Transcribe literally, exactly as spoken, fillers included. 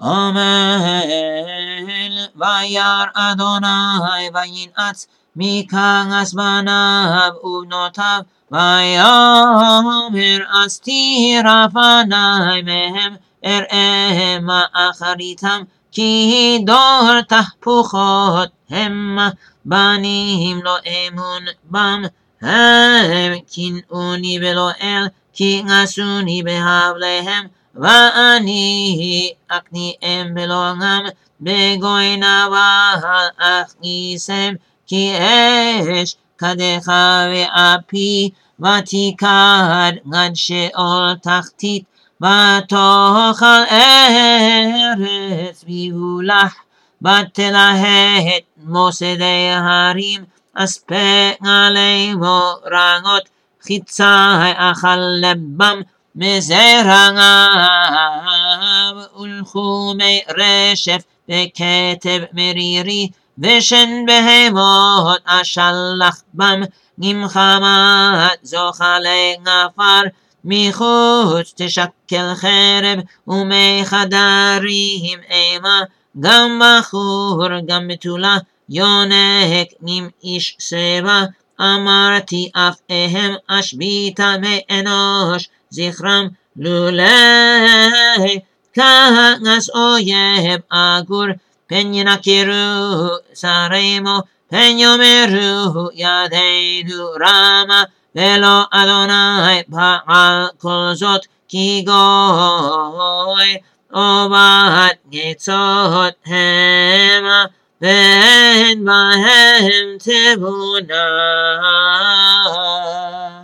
Amen. Vayar Adonai vayinatz מכאן בניו ובנותיו ויאמר אסתיר פניי מהם אראה מה אחריתם כי דור תהפוכות המה בנים לא אמון בם הם קינאוני ולא אל כי נשאוני בהבליהם ואני אכניעם ולא גם בגוי נבל אכניסם כי אש קדך ואפי ותיקד עד שאול תחתית ותאכל ארץ ויהולך ותלהט מוסדי הרים אספק עלי מורגות חיצי אכל לבם מזרעיו ולחומי רשף וכתב מרירי ושן בהמות אשלח בם נמחמת זוחלי עפר מחוץ תשקל חרב ומי חדרים אימה גם בחור גם בתולה יונק עם איש סבא אמרתי אף אהם אשביתה מאנוש זכרם לולי כעס אויב אגור פן ינקרו שרימו פן יאמרו ידינו רמה ולא אדוני פעל כל זאת כי גוי עובד ניצות המה ואין בהם תבונה